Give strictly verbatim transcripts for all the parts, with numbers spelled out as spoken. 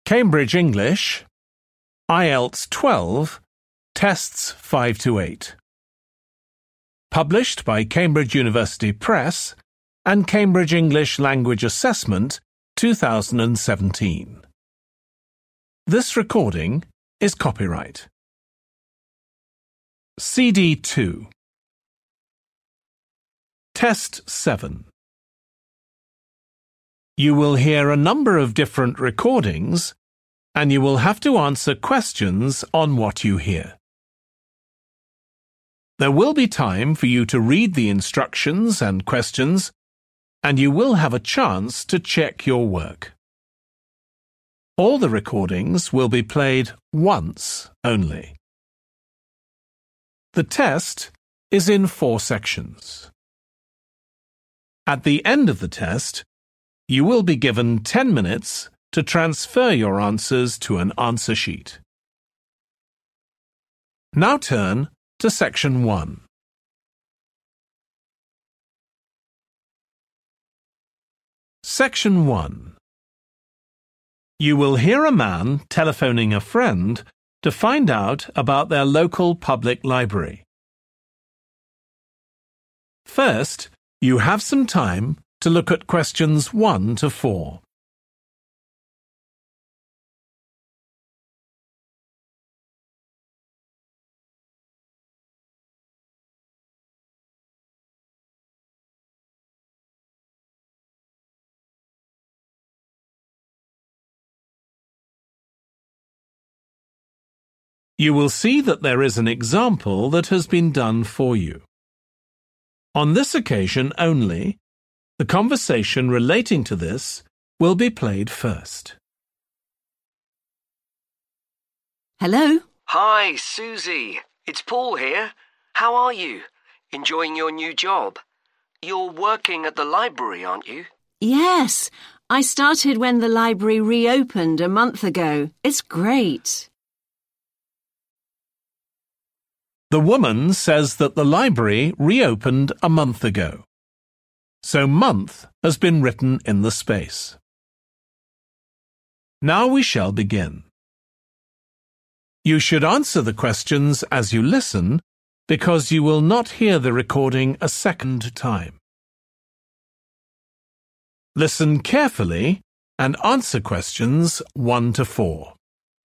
Cambridge English, I E L T S twelve, Tests five to eight. Published by Cambridge University Press and Cambridge English Language Assessment two thousand seventeen. This recording is copyright. C D two. Test seven. You will hear a number of different recordings, and you will have to answer questions on what you hear. There will be time for you to read the instructions and questions, and you will have a chance to check your work. All the recordings will be played once only. The test is in four sections. At the end of the test, you will be given ten minutes to transfer your answers to an answer sheet. Now turn to Section one. Section one. You will hear a man telephoning a friend to find out about their local public library. First, you have some time to look at questions one to four. You will see that there is an example that has been done for you. On this occasion only, the conversation relating to this will be played first. Hello? Hi, Susie. It's Paul here. How are you? Enjoying your new job? You're working at the library, aren't you? Yes, I started when the library reopened a month ago. It's great. The woman says that the library reopened a month ago. So month has been written in the space. Now we shall begin. You should answer the questions as you listen, because you will not hear the recording a second time. Listen carefully and answer questions one to four.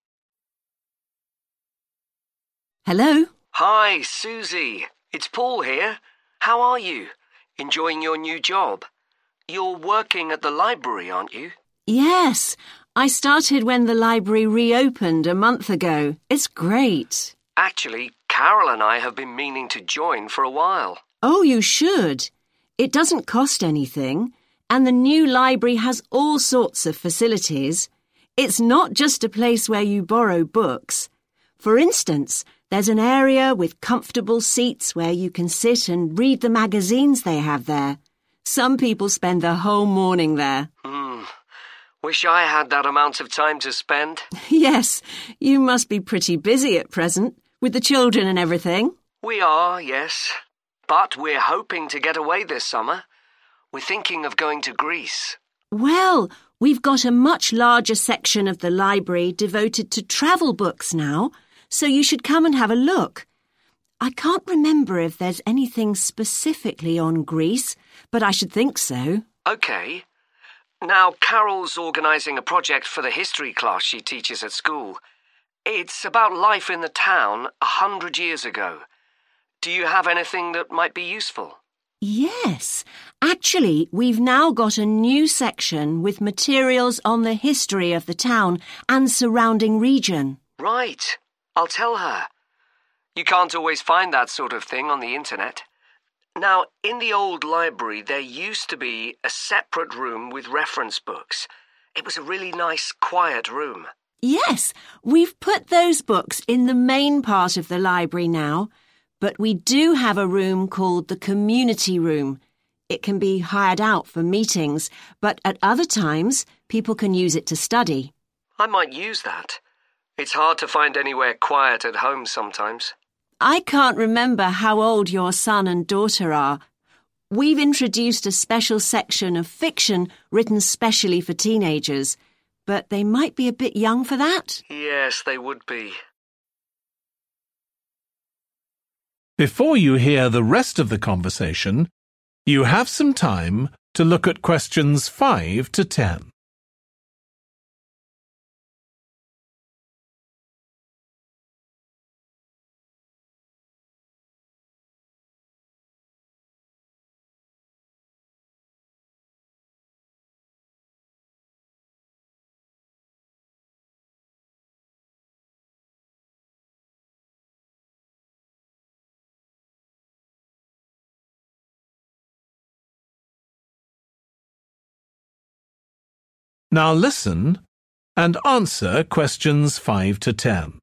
Hello? Hi, Susie. It's Paul here. How are you? Enjoying your new job? You're working at the library, aren't you? Yes, I started when the library reopened a month ago. It's great. Actually, Carol and I have been meaning to join for a while. Oh, you should. It doesn't cost anything, and the new library has all sorts of facilities. It's not just a place where you borrow books. For instance, there's an area with comfortable seats where you can sit and read the magazines they have there. Some people spend the whole morning there. Hmm. Wish I had that amount of time to spend. Yes, you must be pretty busy at present, with the children and everything. We are, yes. But we're hoping to get away this summer. We're thinking of going to Greece. Well, we've got a much larger section of the library devoted to travel books now, so you should come and have a look. I can't remember if there's anything specifically on Greece, but I should think so. OK. Now, Carol's organising a project for the history class she teaches at school. It's about life in the town a hundred years ago. Do you have anything that might be useful? Yes. Actually, we've now got a new section with materials on the history of the town and surrounding region. Right. I'll tell her. You can't always find that sort of thing on the internet. Now, in the old library, there used to be a separate room with reference books. It was a really nice, quiet room. Yes, we've put those books in the main part of the library now, but we do have a room called the community room. It can be hired out for meetings, but at other times, people can use it to study. I might use that. It's hard to find anywhere quiet at home sometimes. I can't remember how old your son and daughter are. We've introduced a special section of fiction written specially for teenagers. but they might be a bit young for that. Yes, they would be. Before you hear the rest of the conversation, you have some time to look at questions five to ten. Now listen and answer questions five to ten.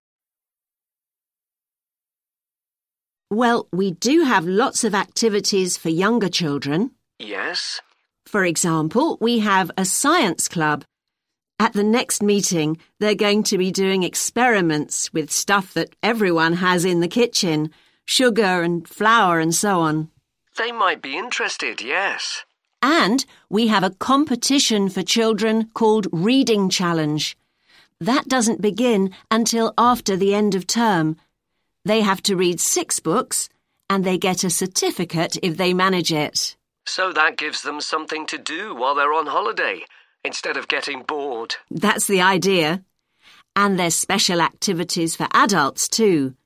Well, we do have lots of activities for younger children. Yes? For example, we have a science club. At the next meeting, they're going to be doing experiments with stuff that everyone has in the kitchen, sugar and flour and so on. They might be interested, yes. And we have a competition for children called Reading Challenge. That doesn't begin until after the end of term. They have to read six books and they get a certificate if they manage it. So that gives them something to do while they're on holiday, instead of getting bored. That's the idea. And there's special activities for adults too.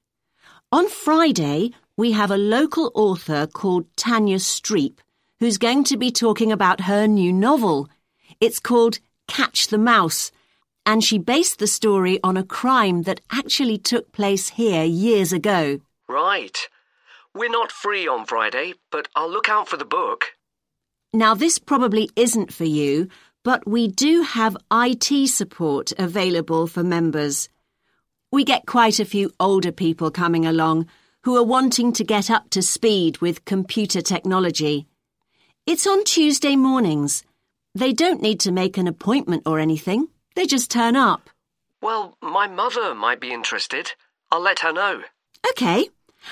On Friday, we have a local author called Tanya Streep, who's going to be talking about her new novel. It's called Catch the Mouse, and she based the story on a crime that actually took place here years ago. Right. We're not free on Friday, but I'll look out for the book. Now, this probably isn't for you, but we do have I T support available for members. We get quite a few older people coming along who are wanting to get up to speed with computer technology. It's on Tuesday mornings. They don't need to make an appointment or anything. They just turn up. Well, my mother might be interested. I'll let her know. OK.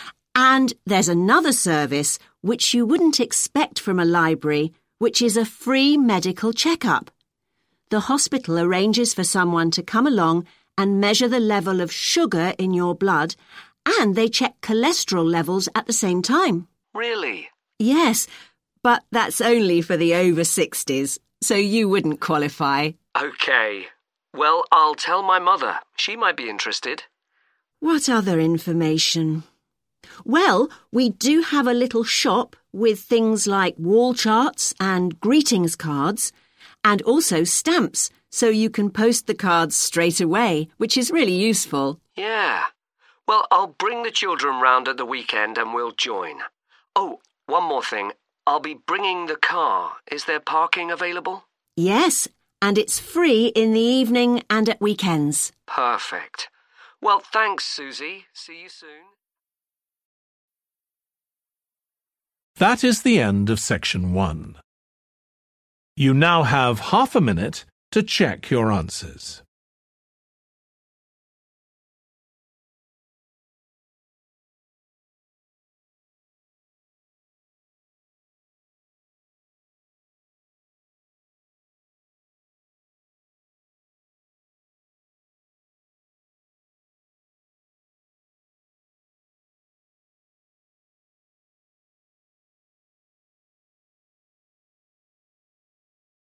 And there's another service which you wouldn't expect from a library, which is a free medical checkup. The hospital arranges for someone to come along and measure the level of sugar in your blood, and they check cholesterol levels at the same time. Really? Yes. But that's only for the over sixties, so you wouldn't qualify. OK. Well, I'll tell my mother. She might be interested. What other information? Well, we do have a little shop with things like wall charts and greetings cards, and also stamps, so you can post the cards straight away, which is really useful. Yeah. Well, I'll bring the children round at the weekend and we'll join. Oh, one more thing. I'll be bringing the car. Is there parking available? Yes, and it's free in the evening and at weekends. Perfect. Well, thanks, Susie. See you soon. That is the end of section one. You now have half a minute to check your answers.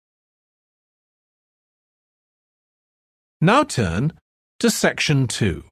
Now turn to section two.